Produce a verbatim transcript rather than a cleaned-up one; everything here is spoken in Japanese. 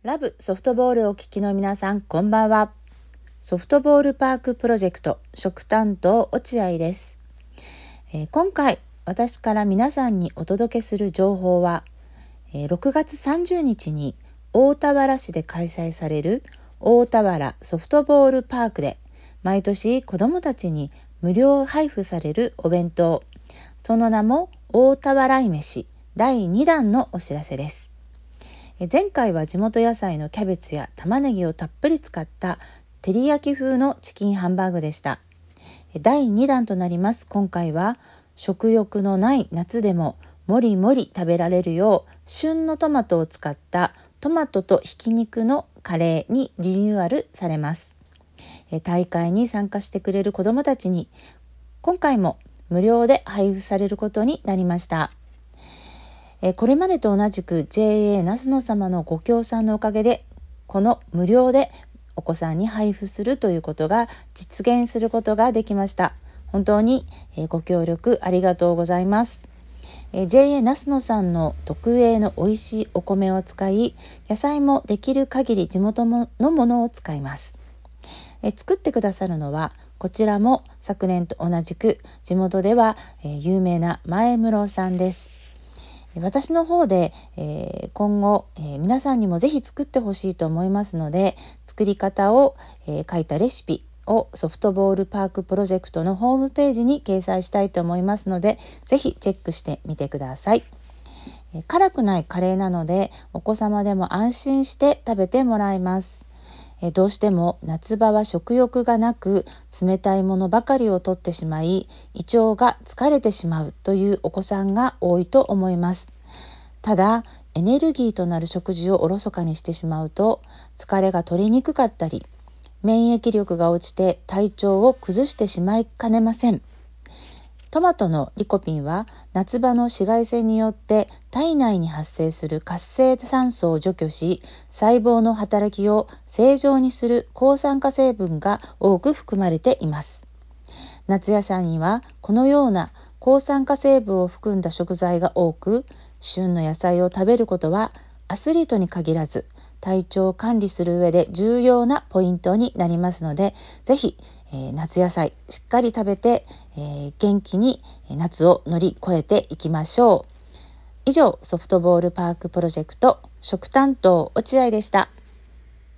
ラブソフトボールをお聞きの皆さん、こんばんは。ソフトボールパークプロジェクト食担当落合です、えー、今回私から皆さんにお届けする情報は、えー、ろくがつさんじゅうにちに大田原市で開催される大田原ソフトボールパークで毎年子どもたちに無料配布されるお弁当、その名も大田原い飯だいにだんのお知らせです。前回は地元野菜のキャベツや玉ねぎをたっぷり使った照り焼き風のチキンハンバーグでした。だいにだんとなります今回は、食欲のない夏でももりもり食べられるよう旬のトマトを使ったトマトとひき肉のカレーにリニューアルされます。大会に参加してくれる子どもたちに今回も無料で配布されることになりました。これまでと同じく ジェーエー 那須野様のご協賛のおかげで、この無料でお子さんに配布するということが実現することができました。本当にご協力ありがとうございます。ジェーエー 那須野さんの特営の美味しいお米を使い、野菜もできる限り地元のものを使います。作ってくださるのは、こちらも昨年と同じく地元では有名な前室さんです。私の方で、えー、今後、えー、皆さんにもぜひ作ってほしいと思いますので、作り方を、えー、書いたレシピをソフトボールパークプロジェクトのホームページに掲載したいと思いますので、ぜひチェックしてみてください。えー、辛くないカレーなのでお子様でも安心して食べてもらえます。えどうしても夏場は食欲がなく冷たいものばかりをとってしまい、胃腸が疲れてしまうというお子さんが多いと思います。ただエネルギーとなる食事をおろそかにしてしまうと疲れが取りにくかったり、免疫力が落ちて体調を崩してしまいかねません。トマトのリコピンは夏場の紫外線によって体内に発生する活性酸素を除去し、細胞の働きを正常にする抗酸化成分が多く含まれています。夏野菜にはこのような抗酸化成分を含んだ食材が多く、旬の野菜を食べることはアスリートに限らず体調を管理する上で重要なポイントになりますので、ぜひ、えー、夏野菜しっかり食べて、えー、元気に夏を乗り越えていきましょう。以上、ソフトボールパークプロジェクト食担当落合でした。